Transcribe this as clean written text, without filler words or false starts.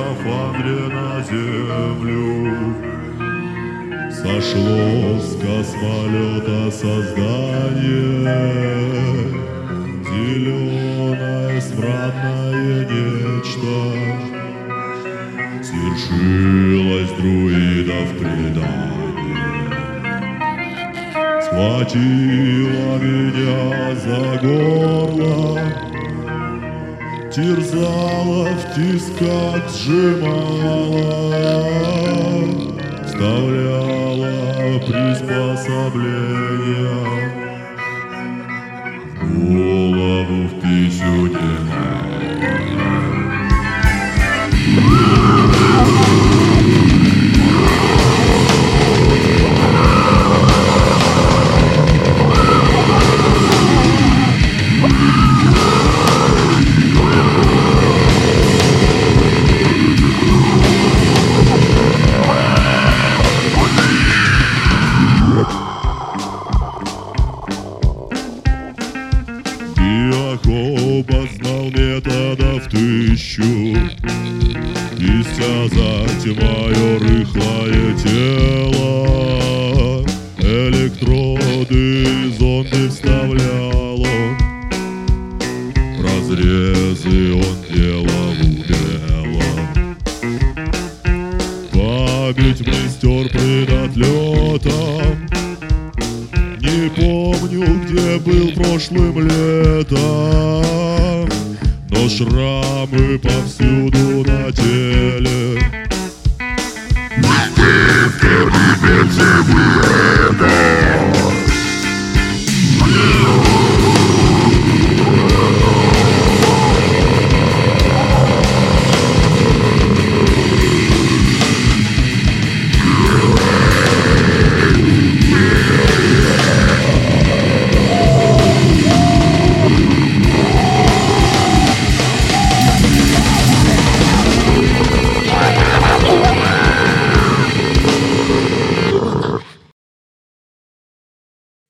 скафандре на землю. Сошло с космолета создание, зеленое смрадное нечто. Свершилось друидов предание, схватила меня за горло, терзала, в тисках сжимала, вставляла приспособления в голову, в писюне. Биохоба знал методов 1000 истязать мое рыхлое тело. Электроды и зонды вставлял он, разрезы он делал умело. Память мне стер пред отлетом, не помню, где был прошлым летом, но шрамы повсюду на теле. Ты в это